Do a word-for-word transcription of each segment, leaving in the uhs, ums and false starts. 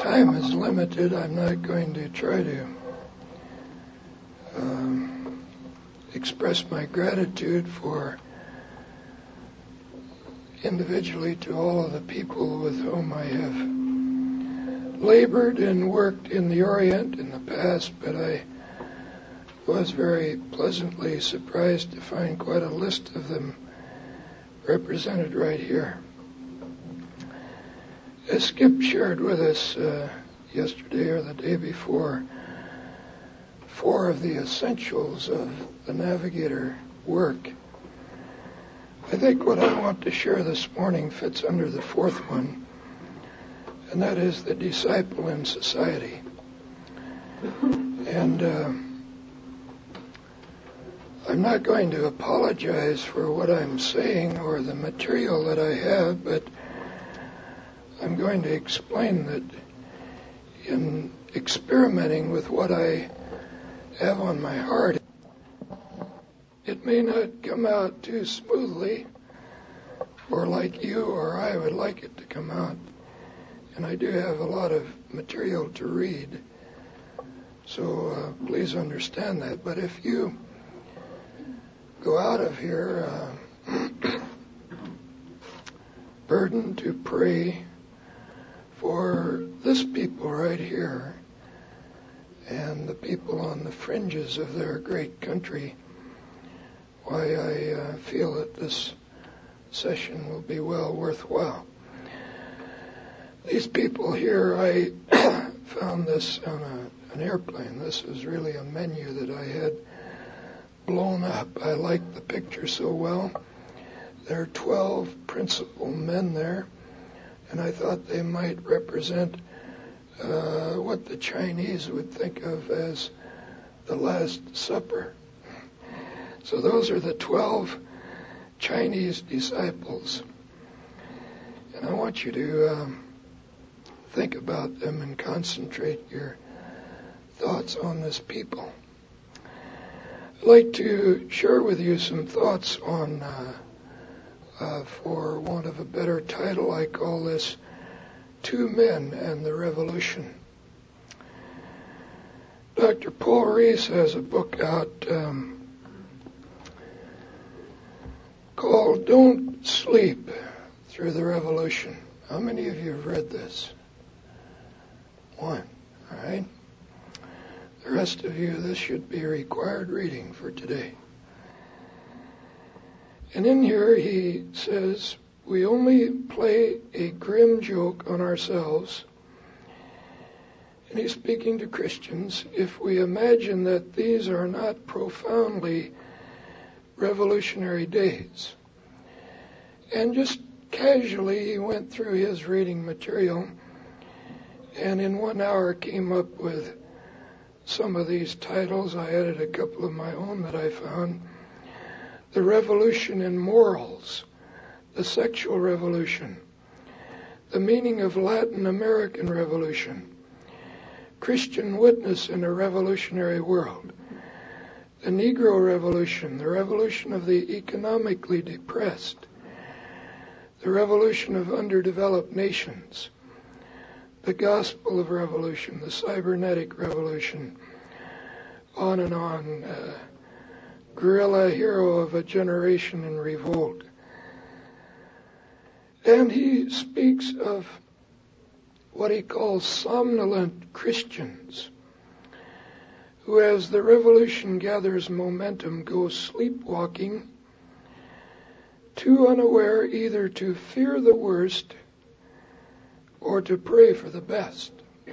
time is limited, I'm not going to try to um, express my gratitude for individually to all of the people with whom I have labored and worked in the Orient in the past, but I was very pleasantly surprised to find quite a list of them represented right here. As Skip shared with us uh, yesterday or the day before, four of the essentials of the navigator work. I think what I want to share this morning fits under the fourth one, and that is the disciple in society. And uh, I'm not going to apologize for what I'm saying or the material that I have, but I'm going to explain that in experimenting with what I have on my heart, it may not come out too smoothly or like you or I would like it to come out. And I do have a lot of material to read, so uh, please understand that. But if you go out of here uh, burdened to pray for this people right here and the people on the fringes of their great country, why I uh, feel that this session will be well worthwhile. These people here, I found this on a, an airplane. This is really a menu that I had blown up. I liked the picture so well. There are twelve principal men there, and I thought they might represent uh, what the Chinese would think of as the Last Supper. So those are the twelve Chinese disciples. And I want you to um, think about them and concentrate your thoughts on this people. I'd like to share with you some thoughts on, uh, uh, for want of a better title, I call this Two Men and the Revolution. Doctor Paul Rees has a book out um, called Don't Sleep Through the Revolution. How many of you have read this? One, all right? The rest of you, this should be required reading for today. And in here he says, we only play a grim joke on ourselves, and he's speaking to Christians, if we imagine that these are not profoundly revolutionary days. And just casually he went through his reading material, and in one hour came up with some of these titles. I added a couple of my own that I found. The Revolution in Morals, the Sexual Revolution, the Meaning of Latin American Revolution, Christian Witness in a Revolutionary World, the Negro Revolution, the Revolution of the Economically Depressed, the Revolution of Underdeveloped Nations, the Gospel of Revolution, the Cybernetic Revolution, on and on, uh, Guerrilla Hero of a Generation in Revolt. And he speaks of what he calls somnolent Christians, who as the revolution gathers momentum go sleepwalking, too unaware either to fear the worst or to pray for the best.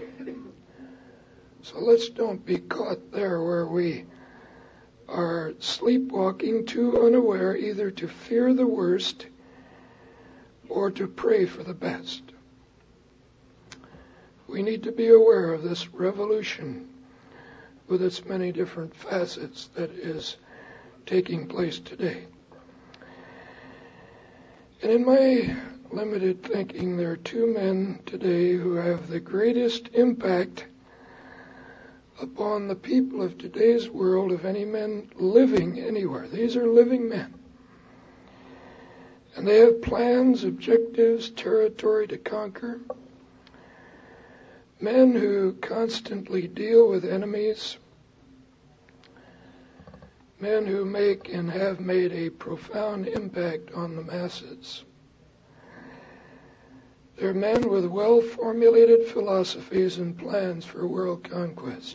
So let's don't be caught there where we are sleepwalking, too unaware either to fear the worst or to pray for the best. We need to be aware of this revolution with its many different facets that is taking place today. And in my limited thinking, there are two men today who have the greatest impact upon the people of today's world of any men living anywhere. These are living men. And they have plans, objectives, territory to conquer. men who constantly deal with enemies, men who make and have made a profound impact on the masses. They're men with well-formulated philosophies and plans for world conquest.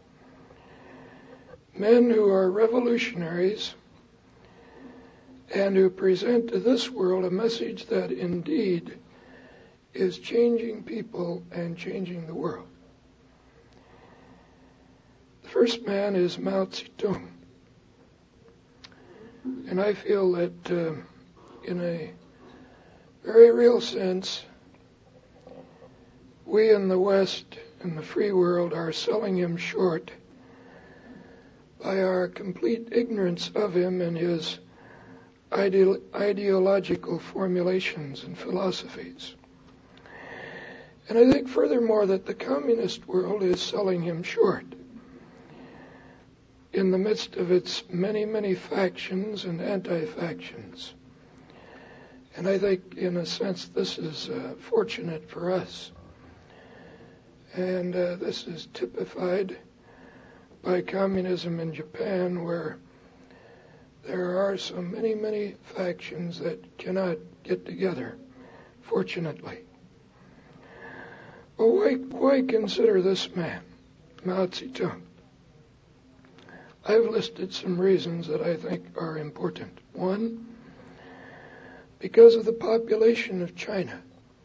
Men who are revolutionaries and who present to this world a message that indeed is changing people and changing the world. The first man is Mao Zedong. And I feel that uh, in a very real sense, we in the West and the free world are selling him short by our complete ignorance of him and his ide- ideological formulations and philosophies. And I think furthermore that the communist world is selling him short in the midst of its many, many factions and anti-factions. And I think in a sense this is uh, fortunate for us. And uh, this is typified by communism in Japan, where there are so many, many factions that cannot get together, fortunately. Well, why, why consider this man, Mao Zedong? I've listed some reasons that I think are important. One, because of the population of China.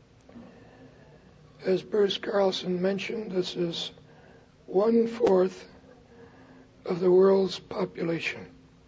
As Bruce Carlson mentioned, this is one-fourth of the world's population.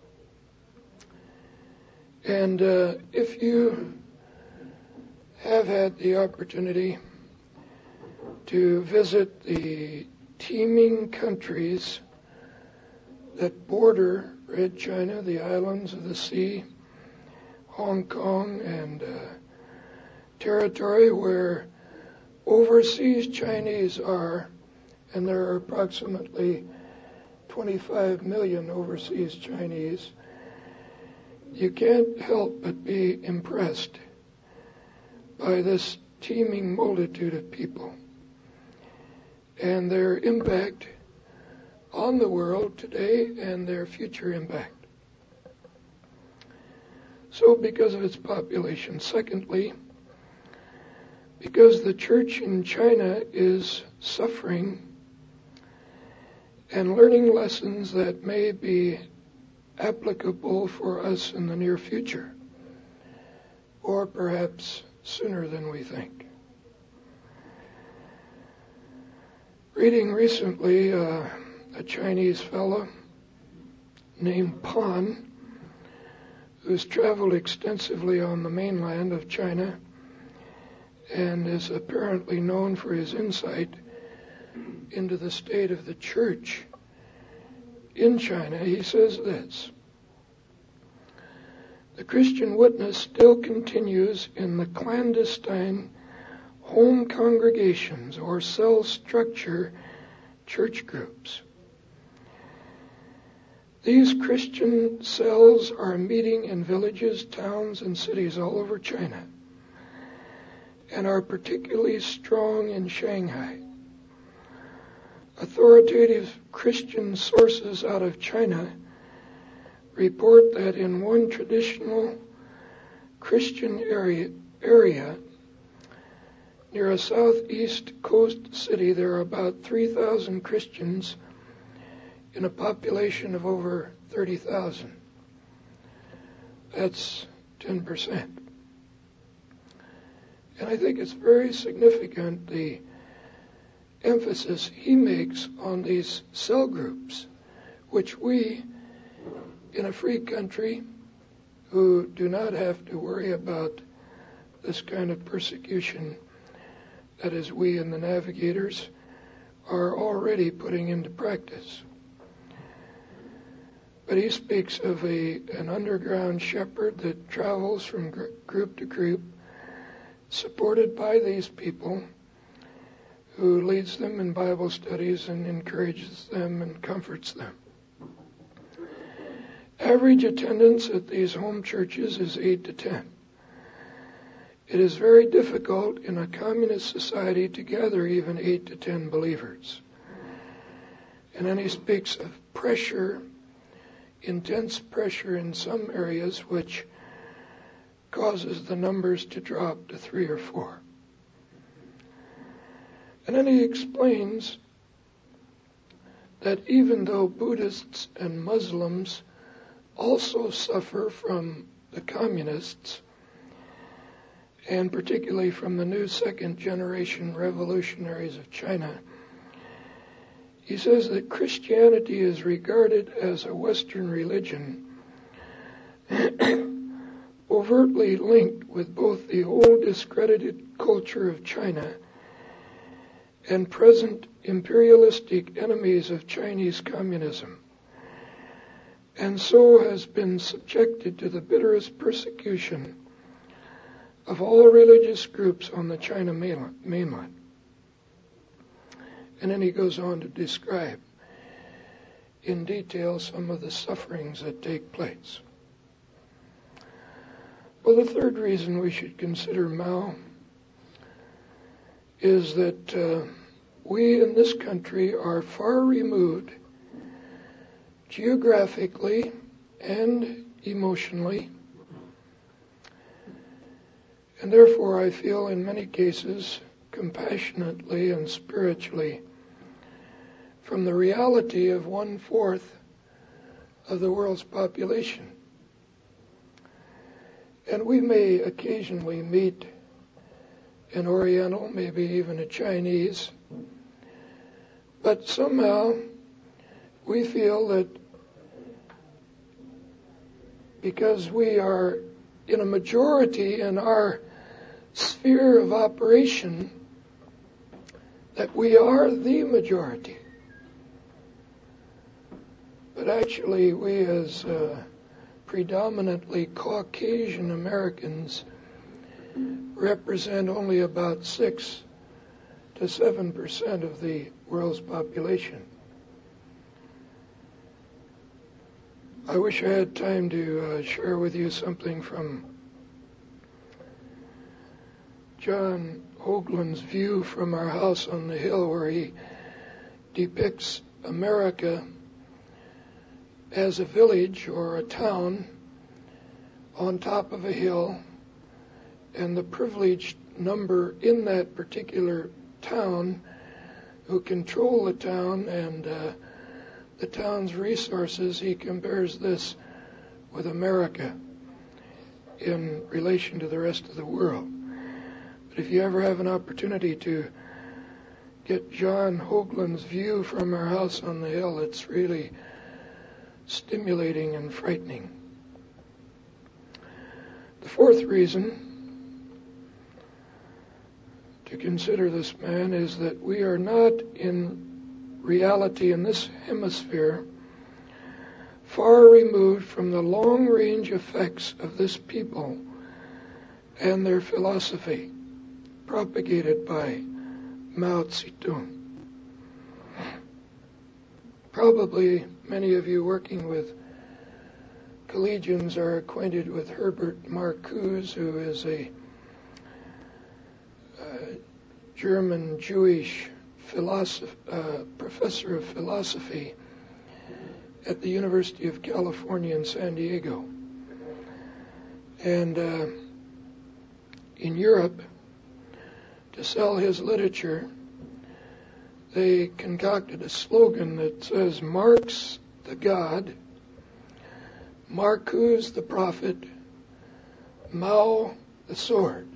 And uh, if you have had the opportunity to visit the teeming countries that border Red China, the islands of the sea, Hong Kong, and uh, territory where overseas Chinese are, and there are approximately twenty-five million overseas Chinese, you can't help but be impressed by this teeming multitude of people and their impact on the world today and their future impact. So because of its population. Secondly, because the church in China is suffering and learning lessons that may be applicable for us in the near future, or perhaps sooner than we think. Reading recently, uh, a Chinese fellow named Pan, who's traveled extensively on the mainland of China and is apparently known for his insight into the state of the church in China, he says this: the Christian witness still continues in the clandestine home congregations or cell structure church groups. These Christian cells are meeting in villages, towns, and cities all over China, and are particularly strong in Shanghai. Authoritative Christian sources out of China report that in one traditional Christian area, area near a southeast coast city, there are about three thousand Christians in a population of over thirty thousand. That's ten percent. And I think it's very significant the emphasis he makes on these cell groups, which we, in a free country who do not have to worry about this kind of persecution, that is, we and the navigators, are already putting into practice. But he speaks of a an underground shepherd that travels from gr- group to group, supported by these people, who leads them in Bible studies and encourages them and comforts them. Average attendance at these home churches is eight to ten. it is very difficult in a communist society to gather even eight to ten believers. And then he speaks of pressure, intense pressure in some areas, which causes the numbers to drop to three or four. And then he explains that even though Buddhists and Muslims also suffer from the communists, and particularly from the new second generation revolutionaries of China, he says that Christianity is regarded as a Western religion overtly linked with both the old discredited culture of China and present imperialistic enemies of Chinese communism, and so has been subjected to the bitterest persecution of all religious groups on the China mainland. And then he goes on to describe in detail some of the sufferings that take place. Well, the third reason we should consider Mao is that uh, we in this country are far removed geographically and emotionally, and therefore I feel in many cases compassionately and spiritually from the reality of one-fourth of the world's population. And we may occasionally meet an Oriental, maybe even a Chinese, but somehow we feel that because we are in a majority in our sphere of operation, that we are the majority. But actually we as uh, predominantly Caucasian Americans represent only about six to seven percent of the world's population. I wish I had time to uh, share with you something from John Hoagland's view from our house on the hill, where he depicts America as a village or a town on top of a hill, and the privileged number in that particular town who control the town and uh, the town's resources. He compares this with America in relation to the rest of the world. But if you ever have an opportunity to get John Hoagland's view from our house on the hill, it's really stimulating and frightening. The fourth reason to consider this man is that we are not in reality in this hemisphere far removed from the long-range effects of this people and their philosophy propagated by Mao Zedong. Probably many of you working with collegians are acquainted with Herbert Marcuse, who is a uh, German Jewish philosoph- uh, professor of philosophy at the University of California in San Diego. And uh, in Europe, to sell his literature, they concocted a slogan that says, Marx the God, Marcuse the prophet, Mao the sword.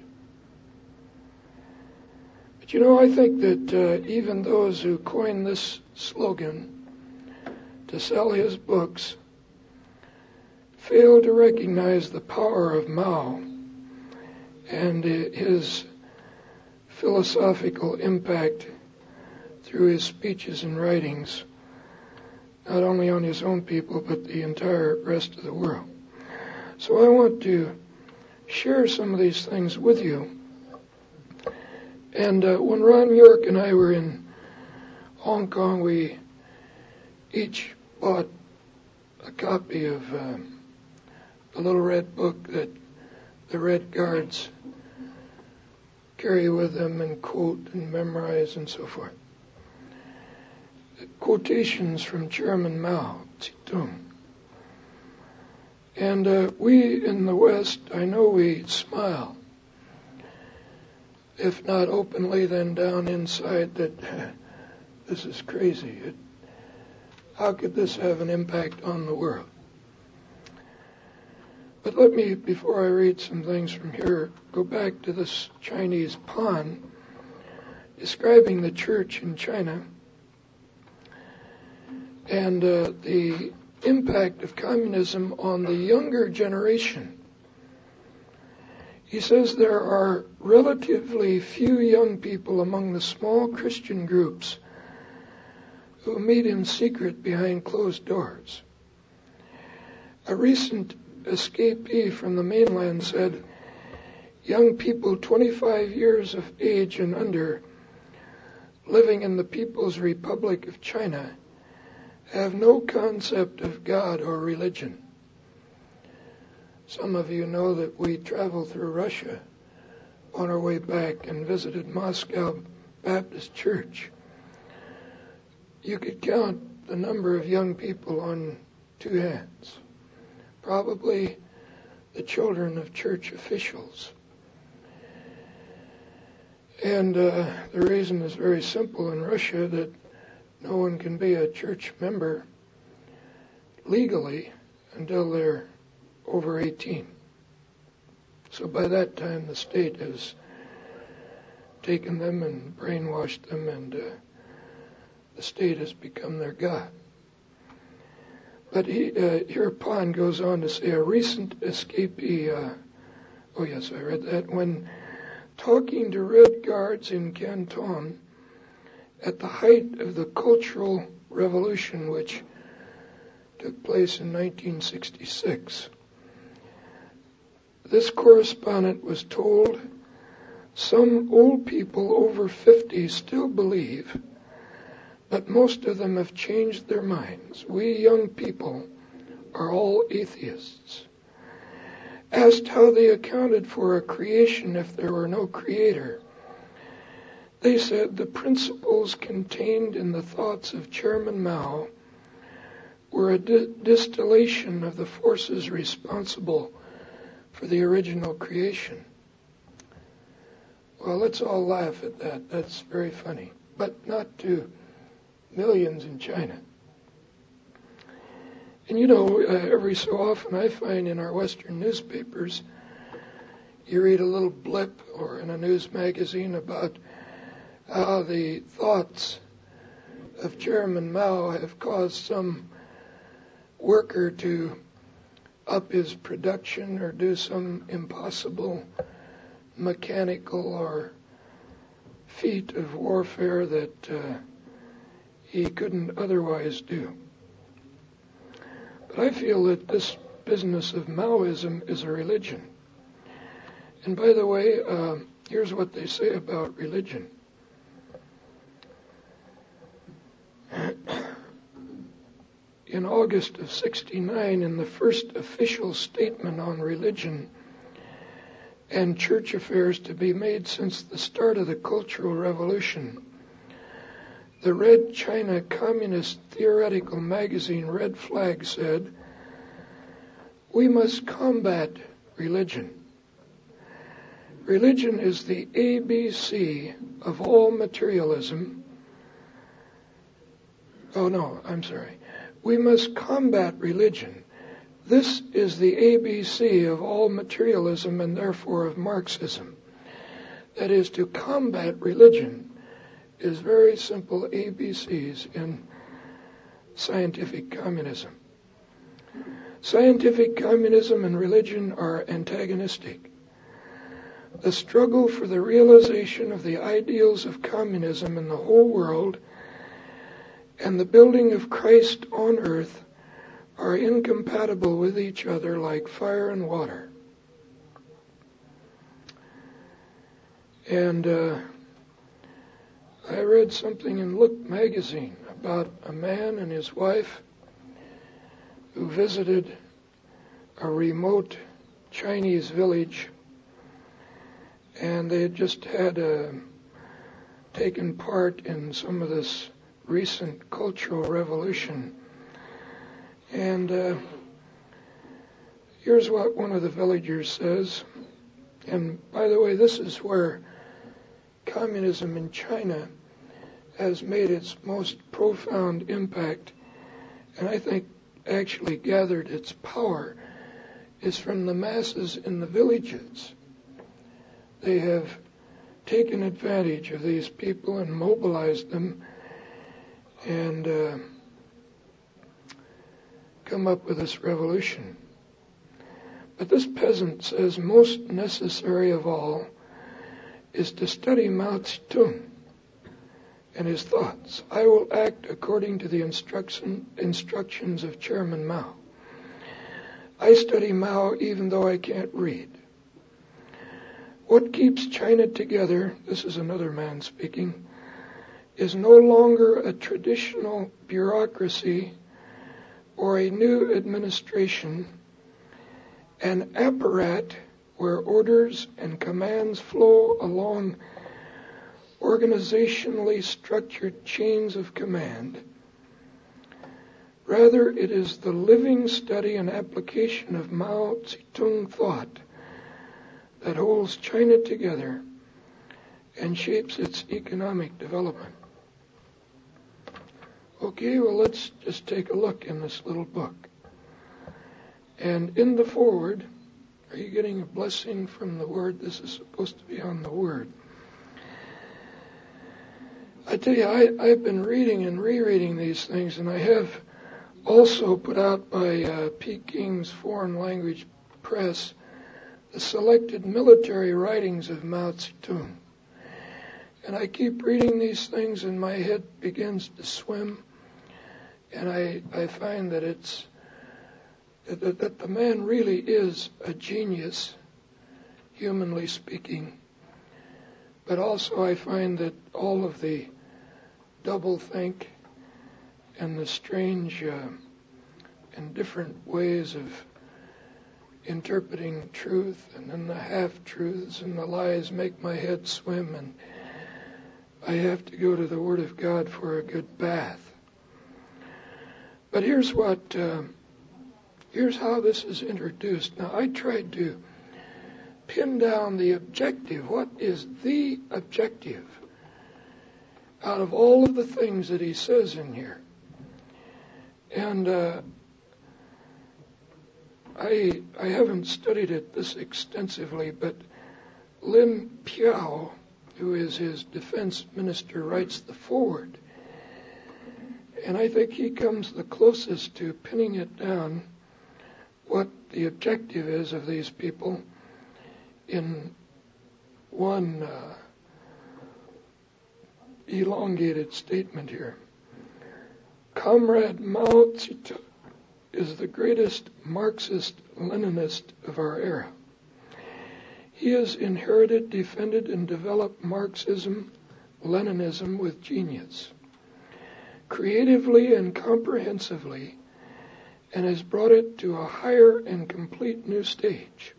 But you know, I think that uh, even those who coined this slogan to sell his books fail to recognize the power of Mao and his philosophical impact through his speeches and writings, not only on his own people, but the entire rest of the world. So I want to share some of these things with you. And uh, when Ron York and I were in Hong Kong, we each bought a copy of uh, the little red book that the Red Guards carry with them and quote and memorize and so forth. Quotations from Chairman Mao Zedong. And uh, we in the West, I know we smile, if not openly, then down inside, that this is crazy. It, how could this have an impact on the world? But let me, before I read some things from here, go back to this Chinese Pan describing the church in China and uh, the impact of communism on the younger generation. He says there are relatively few young people among the small Christian groups who meet in secret behind closed doors. A recent escapee from the mainland said, young people twenty-five years of age and under living in the People's Republic of China have no concept of God or religion. Some of you know that we traveled through Russia on our way back and visited Moscow Baptist Church. You could count the number of young people on two hands. Probably the children of church officials. And uh, the reason is very simple in Russia, that no one can be a church member legally until they're over eighteen. So by that time the state has taken them and brainwashed them, and uh, the state has become their god. But he, uh, here Pan goes on to say, a recent escapee, uh, oh yes, I read that, when talking to Red Guards in Canton at the height of the Cultural Revolution, which took place in nineteen sixty-six. This correspondent was told some old people over fifty still believe, but most of them have changed their minds. We young people are all atheists. Asked how they accounted for a creation if there were no creator, they said the principles contained in the thoughts of Chairman Mao were a di- distillation of the forces responsible for the original creation. Well, let's all laugh at that. That's very funny. But not to millions in China. And you know, uh, every so often I find in our Western newspapers, you read a little blip or in a news magazine about how the thoughts of Chairman Mao have caused some worker to up his production or do some impossible mechanical or feat of warfare that uh, he couldn't otherwise do. But I feel that this business of Maoism is a religion. And by the way, uh, here's what they say about religion. In August of sixty-nine, in the first official statement on religion and church affairs to be made since the start of the Cultural Revolution, the Red China Communist theoretical magazine Red Flag said, "We must combat religion. Religion is the A B C of all materialism." Oh no, I'm sorry. We must combat religion. This is the A B C of all materialism and therefore of Marxism. That is, to combat religion is very simple A B Cs in scientific communism. Scientific communism and religion are antagonistic. The struggle for the realization of the ideals of communism in the whole world and the building of Christ on earth are incompatible with each other like fire and water. And uh, I read something in Look magazine about a man and his wife who visited a remote Chinese village, and they had just had uh, taken part in some of this recent cultural revolution. And uh, here's what one of the villagers says. And by the way, this is where communism in China has made its most profound impact, and I think actually gathered its power, is from the masses in the villages. They have taken advantage of these people and mobilized them and uh, come up with this revolution. But this peasant says most necessary of all is to study Mao Zedong and his thoughts. I will act according to the instruction, instructions of Chairman Mao. I study Mao even though I can't read. What keeps China together, this is another man speaking, is no longer a traditional bureaucracy or a new administration, an apparat where orders and commands flow along organizationally structured chains of command. Rather, it is the living study and application of Mao Zedong thought that holds China together and shapes its economic development. Okay, well, let's just take a look in this little book. And in the foreword, are you getting a blessing from the Word? This is supposed to be on the Word. I tell you, I, I've been reading and rereading these things, and I have also put out by uh, Peking's Foreign Language Press the selected military writings of Mao Zedong. And I keep reading these things and my head begins to swim, and I, I find that it's that, that the man really is a genius, humanly speaking. But also I find that all of the doublethink and the strange uh, and different ways of interpreting truth, and then the half-truths and the lies make my head swim, and I have to go to the Word of God for a good bath. But here's what, uh, here's how this is introduced. Now, I tried to pin down the objective. What is the objective out of all of the things that he says in here? And uh, I I haven't studied it this extensively, but Lin Piao, who is his defense minister, writes the foreword. And I think he comes the closest to pinning it down what the objective is of these people in one uh, elongated statement here. Comrade Mao Zedong is the greatest Marxist-Leninist of our era. He has inherited, defended, and developed Marxism, Leninism with genius, creatively and comprehensively, and has brought it to a higher and complete new stage.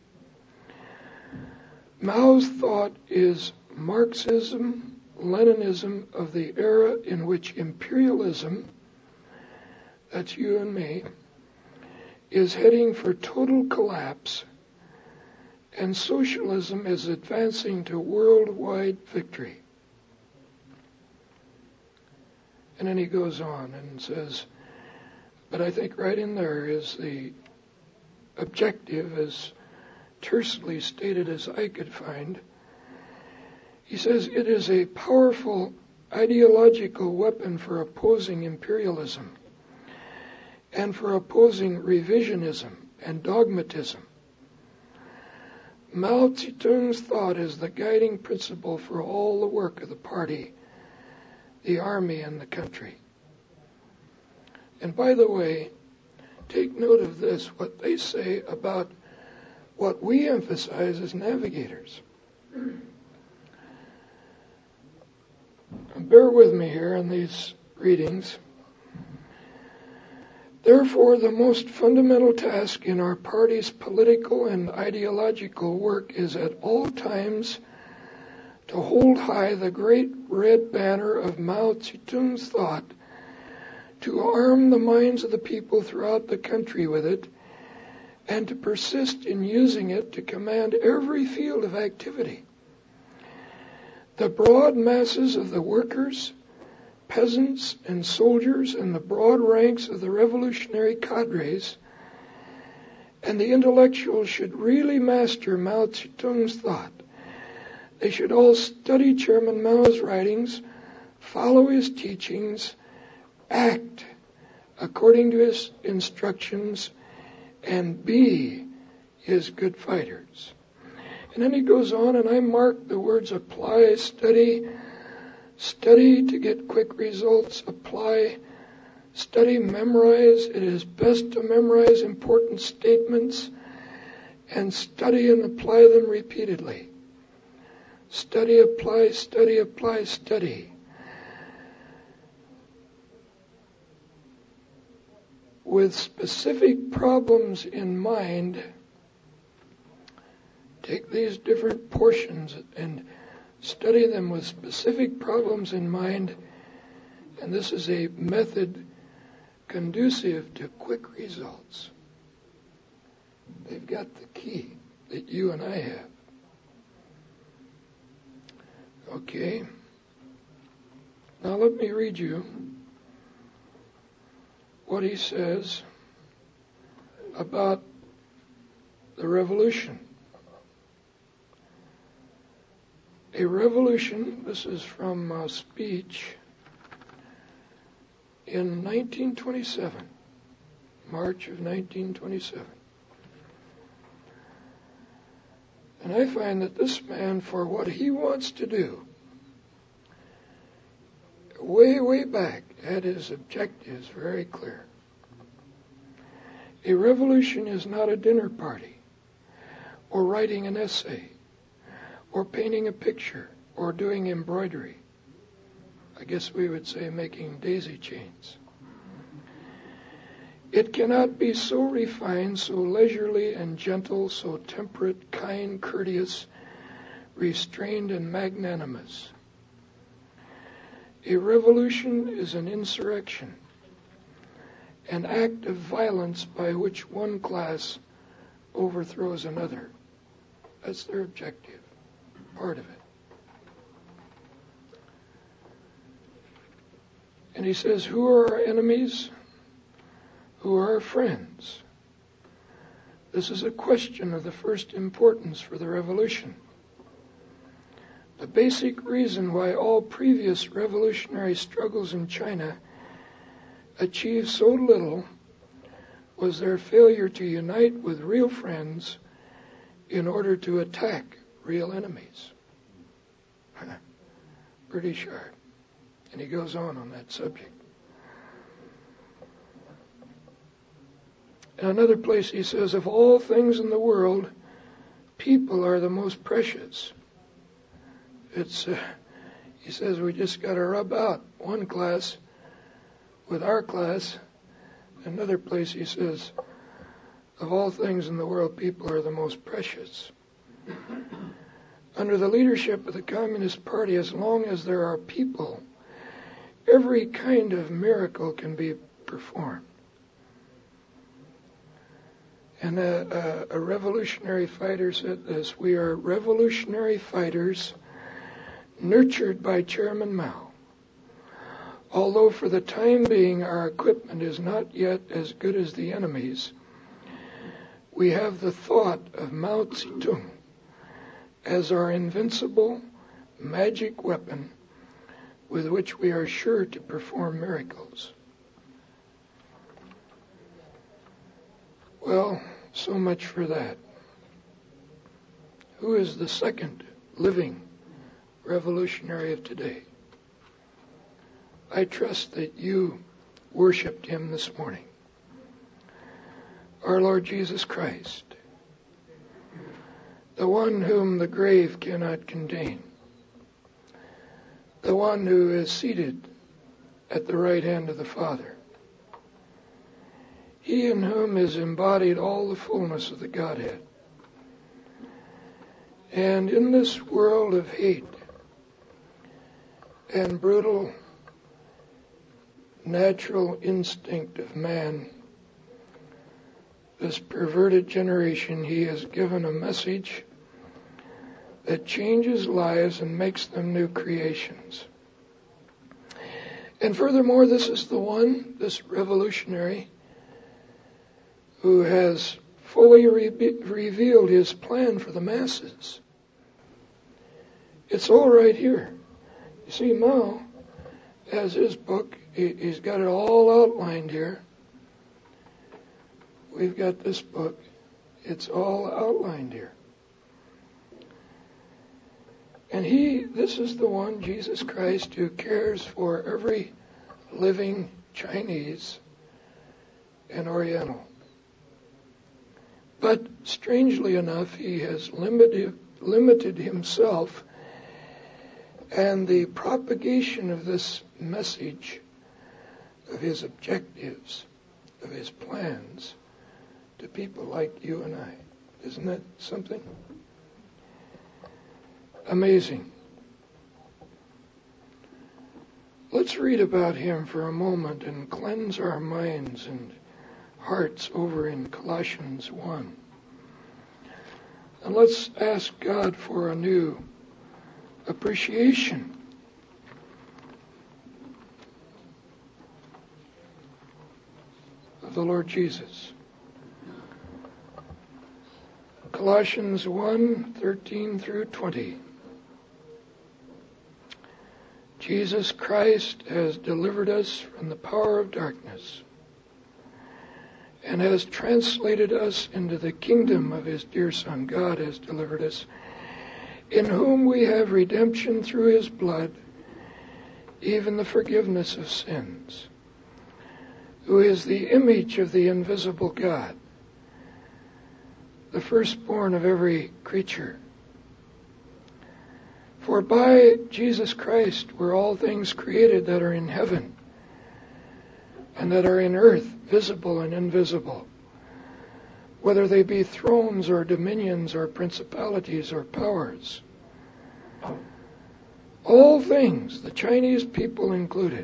Mao's thought is Marxism, Leninism of the era in which imperialism, that's you and me, is heading for total collapse, and socialism is advancing to worldwide victory. And then he goes on and says, but I think right in there is the objective, as tersely stated as I could find. He says it is a powerful ideological weapon for opposing imperialism and for opposing revisionism and dogmatism. Mao Zedong's thought is the guiding principle for all the work of the party, the army, and the country. And by the way, take note of this, what they say about what we emphasize as navigators. Bear with me here in these readings. Therefore, the most fundamental task in our party's political and ideological work is at all times to hold high the great red banner of Mao Zedong's thought, to arm the minds of the people throughout the country with it, and to persist in using it to command every field of activity. The broad masses of the workers, peasants, and soldiers, and the broad ranks of the revolutionary cadres and the intellectuals should really master Mao Zedong's thought. They should all study Chairman Mao's writings, follow his teachings, act according to his instructions, and be his good fighters. And then he goes on, and I mark the words apply, study, study to get quick results, apply, study, memorize. It is best to memorize important statements and study and apply them repeatedly. Study, apply, study, apply, study. With specific problems in mind, take these different portions and study them with specific problems in mind, and this is a method conducive to quick results. They've got the key that you and I have. Okay. Now let me read you what he says about the revolution. A revolution, this is from a speech in nineteen twenty-seven, March of nineteen twenty-seven. And I find that this man, for what he wants to do, way, way back, had his objectives very clear. A revolution is not a dinner party, or writing an essay, or painting a picture, or doing embroidery. I guess we would say making daisy chains. It cannot be so refined, so leisurely and gentle, so temperate, kind, courteous, restrained, and magnanimous. A revolution is an insurrection, an act of violence by which one class overthrows another. That's their objective, part of it. And he says, who are our enemies? Who are our friends? This is a question of the first importance for the revolution. The basic reason why all previous revolutionary struggles in China achieved so little was their failure to unite with real friends in order to attack real enemies. Pretty sharp. And he goes on on that subject. In another place he says, of all things in the world, people are the most precious. It's, uh, he says, we just got to rub out one class with our class. Another place he says, of all things in the world, people are the most precious. Under the leadership of the Communist Party, as long as there are people, every kind of miracle can be performed. And a, a, a revolutionary fighter said this, we are revolutionary fighters nurtured by Chairman Mao. Although for the time being our equipment is not yet as good as the enemy's, we have the thought of Mao Zedong as our invincible magic weapon with which we are sure to perform miracles. Well, so much for that. Who is the second living revolutionary of today? I trust that you worshiped him this morning. Our Lord Jesus Christ, the one whom the grave cannot contain, the one who is seated at the right hand of the Father, he in whom is embodied all the fullness of the Godhead. And in this world of hate, and brutal natural instinct of man, this perverted generation, he has given a message that changes lives and makes them new creations. And furthermore, this is the one, this revolutionary, who has fully re- revealed his plan for the masses. It's all right here. You see, Mao has his book. He, he's got it all outlined here. We've got this book. It's all outlined here. And he, this is the one, Jesus Christ, who cares for every living Chinese and Oriental. But strangely enough, he has limited, limited himself and the propagation of this message, of his objectives, of his plans, to people like you and I. Isn't that something? Amazing. Let's read about him for a moment and cleanse our minds and hearts over in Colossians one. And let's ask God for a new appreciation of the Lord Jesus. Colossians one, thirteen through twenty. Jesus Christ has delivered us from the power of darkness and has translated us into the kingdom of his dear Son. God has delivered us, in whom we have redemption through his blood, even the forgiveness of sins, who is the image of the invisible God, the firstborn of every creature. For by Jesus Christ were all things created that are in heaven and that are in earth, visible and invisible, whether they be thrones or dominions or principalities or powers. All things, the Chinese people included,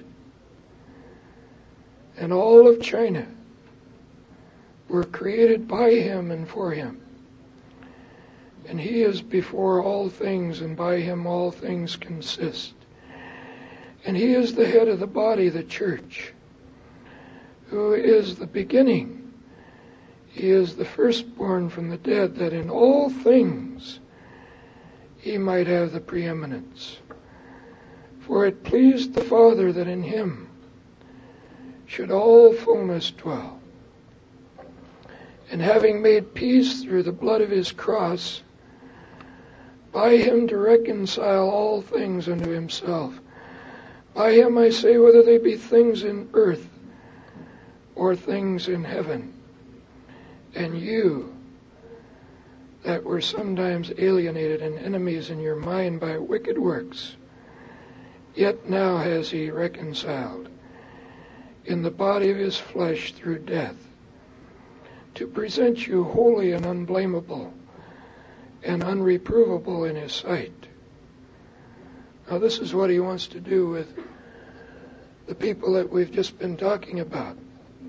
and all of China, were created by him and for him. And he is before all things, and by him all things consist. And he is the head of the body, the church, who is the beginning. He is the firstborn from the dead, that in all things he might have the preeminence. For it pleased the Father that in him should all fullness dwell. And having made peace through the blood of his cross, by him to reconcile all things unto himself. By him, I say, whether they be things in earth or things in heaven. And you, that were sometimes alienated and enemies in your mind by wicked works, yet now has he reconciled in the body of his flesh through death, to present you holy and unblameable and unreprovable in his sight. Now this is what he wants to do with the people that we've just been talking about,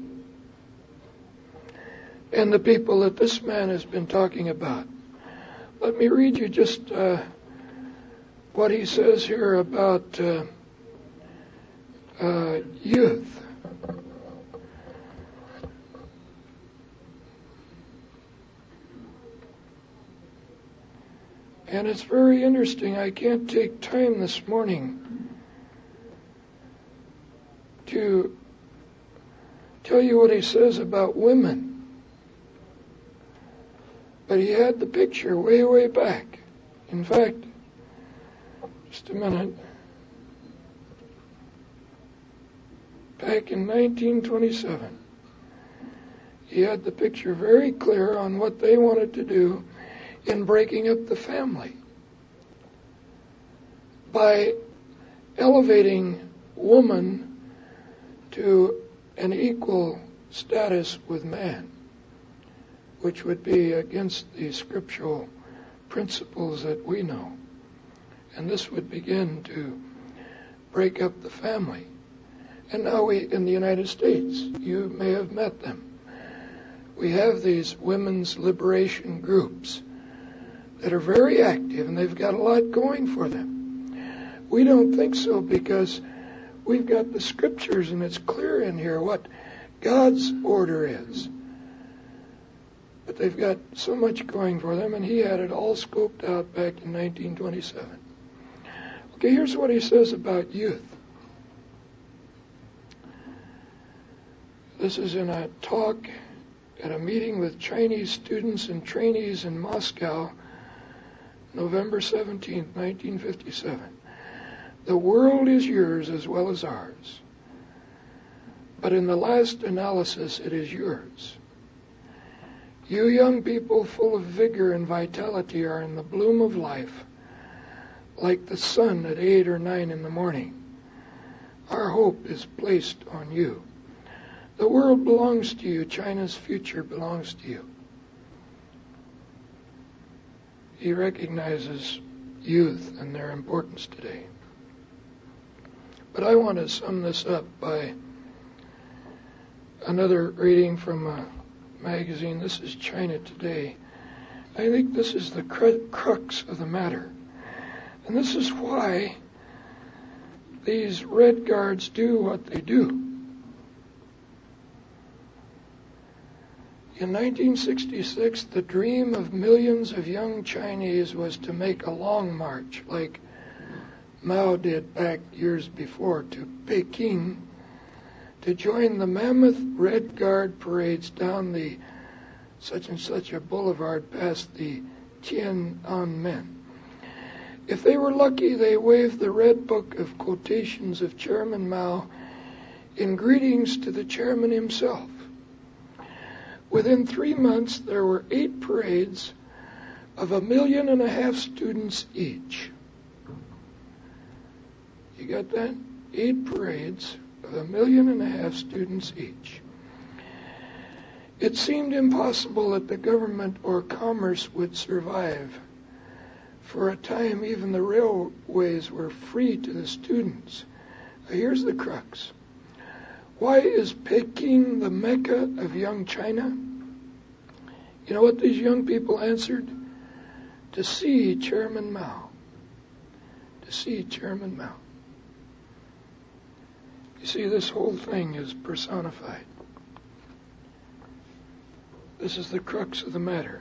and the people that this man has been talking about. Let me read you just uh, what he says here about uh, uh, youth. And it's very interesting. I can't take time this morning to tell you what he says about women. But he had the picture way, way back. In fact, just a minute. Back in nineteen twenty-seven, he had the picture very clear on what they wanted to do in breaking up the family by elevating woman to an equal status with man, which would be against the scriptural principles that we know. And this would begin to break up the family. And now we, in the United States, you may have met them. We have these women's liberation groups that are very active, and they've got a lot going for them. We don't think so because we've got the scriptures, and it's clear in here what God's order is. But they've got so much going for them, and he had it all scoped out back in nineteen twenty-seven. Okay, here's what he says about youth. This is in a talk at a meeting with Chinese students and trainees in Moscow, November seventeenth, nineteen fifty-seven. The world is yours as well as ours. But in the last analysis, it is yours. You young people full of vigor and vitality are in the bloom of life, like the sun at eight or nine in the morning. Our hope is placed on you. The world belongs to you. China's future belongs to you. He recognizes youth and their importance today. But I want to sum this up by another reading from a magazine. This is China Today. I think this is the crux of the matter. And this is why these Red Guards do what they do. In nineteen sixty-six, the dream of millions of young Chinese was to make a long march, like Mao did back years before, to Peking, to join the mammoth Red Guard parades down the such and such a boulevard past the Tiananmen. If they were lucky, they waved the red book of quotations of Chairman Mao in greetings to the chairman himself. Within three months, there were eight parades of a million and a half students each. You got that? Eight parades of a million and a half students each. It seemed impossible that the government or commerce would survive. For a time, even the railways were free to the students. Now, here's the crux. Why is Peking the Mecca of young China? You know what these young people answered? To see Chairman Mao. To see Chairman Mao. You see, this whole thing is personified. This is the crux of the matter.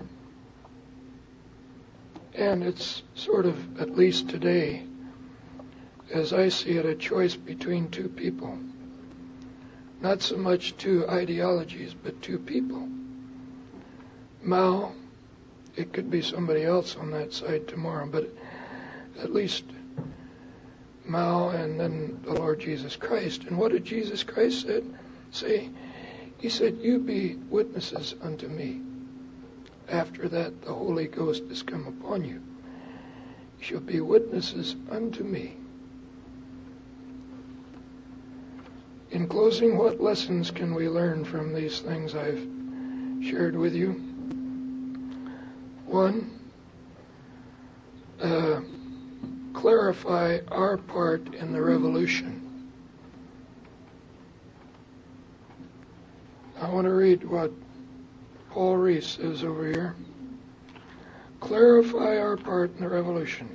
And it's sort of, at least today, as I see it, a choice between two people. Not so much two ideologies, but two people. Mao, it could be somebody else on that side tomorrow, but at least Mao and then the Lord Jesus Christ. And what did Jesus Christ said, say? He said, you be witnesses unto me. After that, the Holy Ghost has come upon you. You shall be witnesses unto me. In closing, what lessons can we learn from these things I've shared with you? One, uh, clarify our part in the revolution. I want to read what Paul Reese says over here. Clarify our part in the revolution.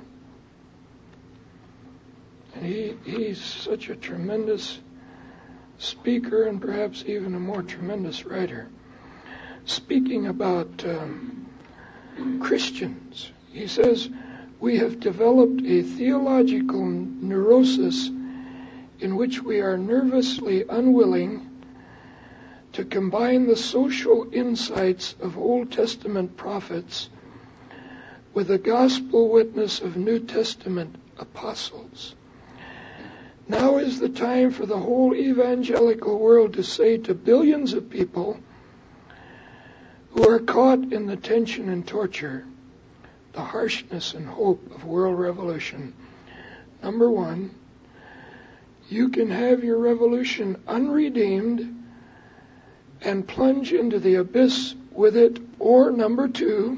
And he, he's such a tremendous speaker and perhaps even a more tremendous writer. Speaking about um, Christians, he says, we have developed a theological neurosis in which we are nervously unwilling to combine the social insights of Old Testament prophets with the gospel witness of New Testament apostles. Now is the time for the whole evangelical world to say to billions of people who are caught in the tension and torture, the harshness and hope of world revolution. Number one, you can have your revolution unredeemed and plunge into the abyss with it, or number two,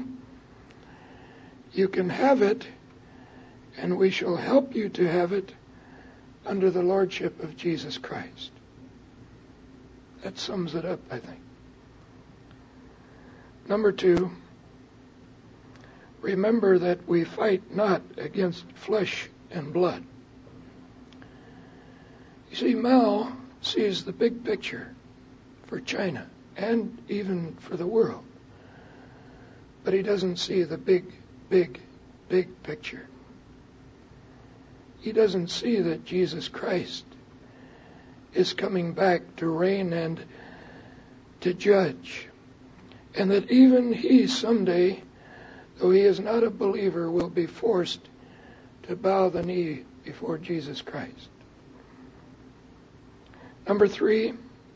you can have it, and we shall help you to have it under the lordship of Jesus Christ. That sums it up, I think. Number two, remember that we fight not against flesh and blood. You see, Mao sees the big picture for China and even for the world. But he doesn't see the big, big, big picture. He doesn't see that Jesus Christ is coming back to reign and to judge. And that even he someday, though he is not a believer, will be forced to bow the knee before Jesus Christ. Number three,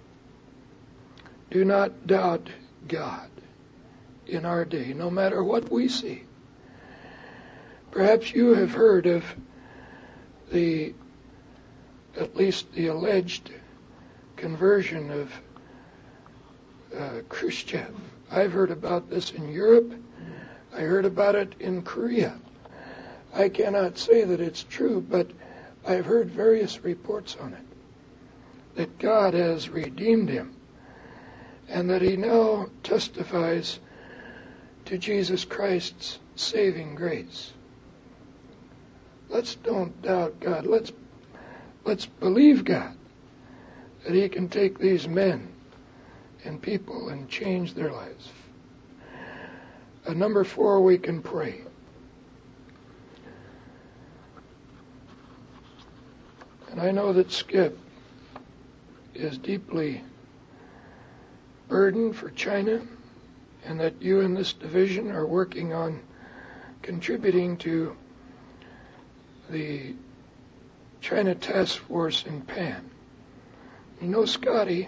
do not doubt God in our day, no matter what we see. Perhaps you have heard of the, at least the alleged conversion of uh, Khrushchev. I've heard about this in Europe. I heard about it in Korea. I cannot say that it's true, but I've heard various reports on it, that God has redeemed him, and that he now testifies to Jesus Christ's saving grace. Let's don't doubt God. Let's let's believe God that he can take these men and people and change their lives. Uh, number four, we can pray. And I know that Skip is deeply burdened for China, and that you in this division are working on contributing to the China Task Force in Pan. You know, Scotty,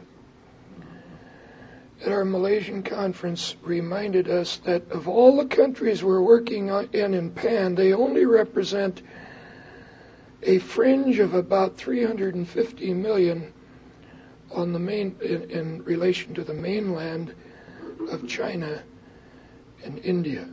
at our Malaysian conference, reminded us that of all the countries we're working on in in Pan, they only represent a fringe of about three hundred fifty million on the main in, in relation to the mainland of China and India.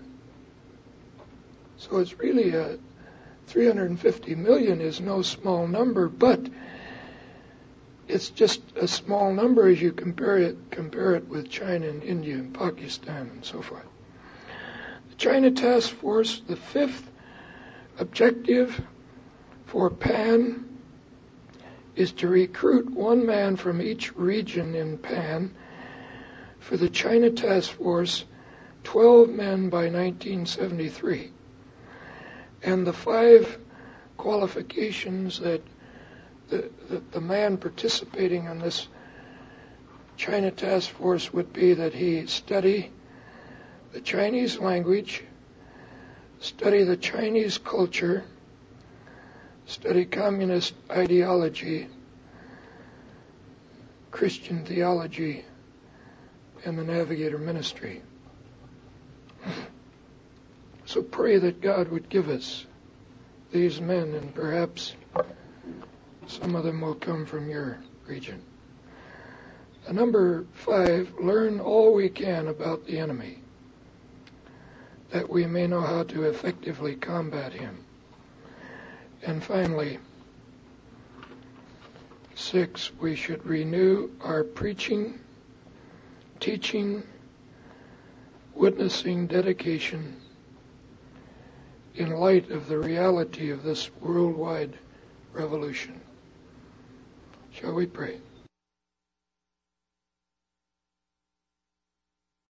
So it's really a three hundred fifty million is no small number, but it's just a small number as you compare it compare it with China and India and Pakistan and so forth. The China Task Force, the fifth objective for Pan is to recruit one man from each region in Pan for the China Task Force, twelve men by nineteen seventy-three. And the five qualifications that the, the, the man participating in this China Task Force would be that he study the Chinese language, study the Chinese culture, study communist ideology, Christian theology, and the Navigator ministry. So pray that God would give us these men, and perhaps some of them will come from your region. Uh, number five, learn all we can about the enemy, that we may know how to effectively combat him. And finally, six, we should renew our preaching, teaching, witnessing dedication in light of the reality of this worldwide revolution. Shall we pray?